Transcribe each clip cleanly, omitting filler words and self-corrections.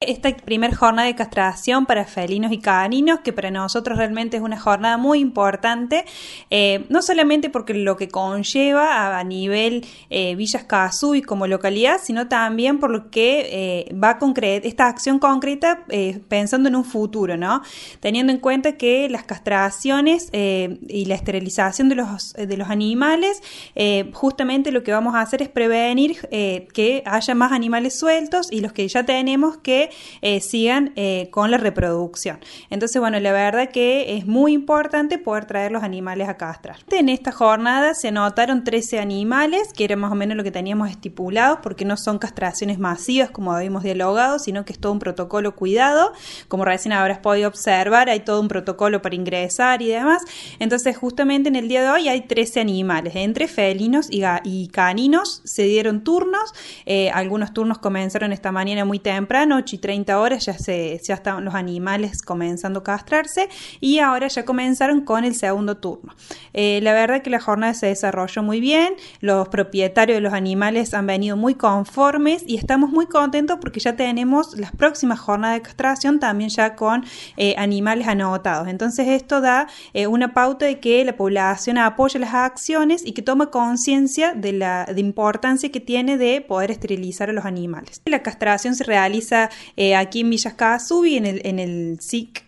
esta primera jornada de castración para felinos y caninos, que para nosotros realmente es una jornada muy importante, no solamente porque lo que conlleva a nivel Villa Escazú y como localidad, sino también por lo que va a concretar esta acción concreta pensando en un futuro, ¿no? Teniendo en cuenta que las castraciones y la esterilización de los animales, justamente lo que vamos a hacer es prevenir que haya más animales sueltos y los que ya tenemos que sigan con la reproducción. Entonces, bueno, la verdad que es muy importante poder traer los animales a castrar. En esta jornada se anotaron 13 animales, que era más o menos lo que teníamos estipulado, porque no son castraciones masivas como habíamos dialogado, sino que es todo un protocolo cuidado. Como recién habrás podido observar, hay todo un protocolo para ingresar y demás. Entonces, justamente en el día de hoy hay 13 animales, entre felinos y caninos. Se dieron turnos, algunos turnos comenzaron esta mañana muy temprano, 8:30 ya estaban los animales comenzando a castrarse y ahora ya comenzaron con el segundo turno. La verdad que la jornada se desarrolló muy bien, los propietarios de los animales han venido muy conformes y estamos muy contentos porque ya tenemos las próximas jornadas de castración también ya con animales anotados. Entonces esto da una pauta de que la población apoya las acciones y que toma conciencia de la importancia que tiene de poder esterilizar a los animales. La castración se realiza aquí en Villa Escazú y en el SIC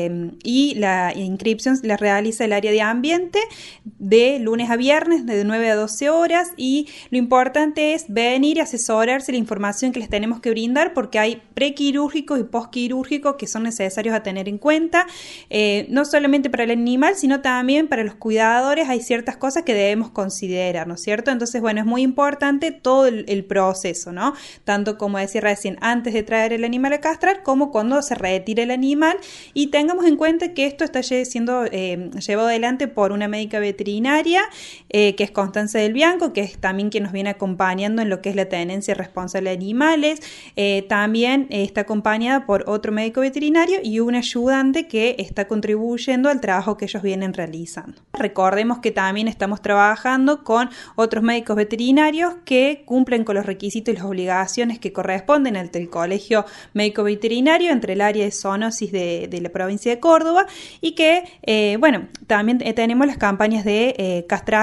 y la inscripción la realiza el área de ambiente de lunes a viernes de 9 a 12 horas y lo importante es venir y asesorarse la información que les tenemos que brindar porque hay prequirúrgicos y postquirúrgicos que son necesarios a tener en cuenta, no solamente para el animal sino también para los cuidadores. Hay ciertas cosas que debemos considerar, ¿no es cierto? Entonces, bueno, es muy importante todo el proceso, ¿no? Tanto como decía recién, antes de traer el animal a castrar como cuando se retire el animal. Y tengamos en cuenta que esto está siendo llevado adelante por una médica veterinaria que es Constanza del Bianco, que es también quien nos viene acompañando en lo que es la tenencia responsable de animales. También está acompañada por otro médico veterinario y un ayudante que está contribuyendo al trabajo que ellos vienen realizando. Recordemos que también estamos trabajando con otros médicos veterinarios que cumplen con los requisitos y las obligaciones que corresponden al del Colegio Médico Veterinario entre el área de zoonosis de la provincia de Córdoba y que, también tenemos las campañas de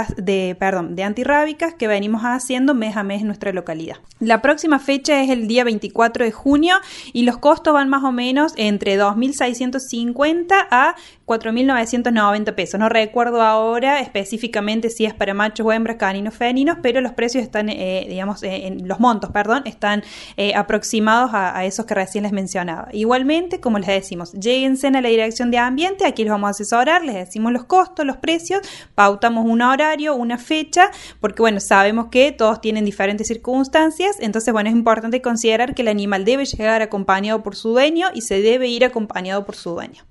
antirrábicas que venimos haciendo mes a mes en nuestra localidad. La próxima fecha es el día 24 de junio y los costos van más o menos entre 2.650 a 4.990 pesos. No recuerdo ahora específicamente si es para machos o hembras, caninos, felinos, pero los precios están, los montos, están aproximados a esos que recién les mencionaba. Igualmente, como les decimos, lléguense a la dirección de ambiente, aquí los vamos a asesorar, les decimos los costos, los precios, pautamos un horario, una fecha, porque sabemos que todos tienen diferentes circunstancias, entonces es importante considerar que el animal debe llegar acompañado por su dueño y se debe ir acompañado por su dueño.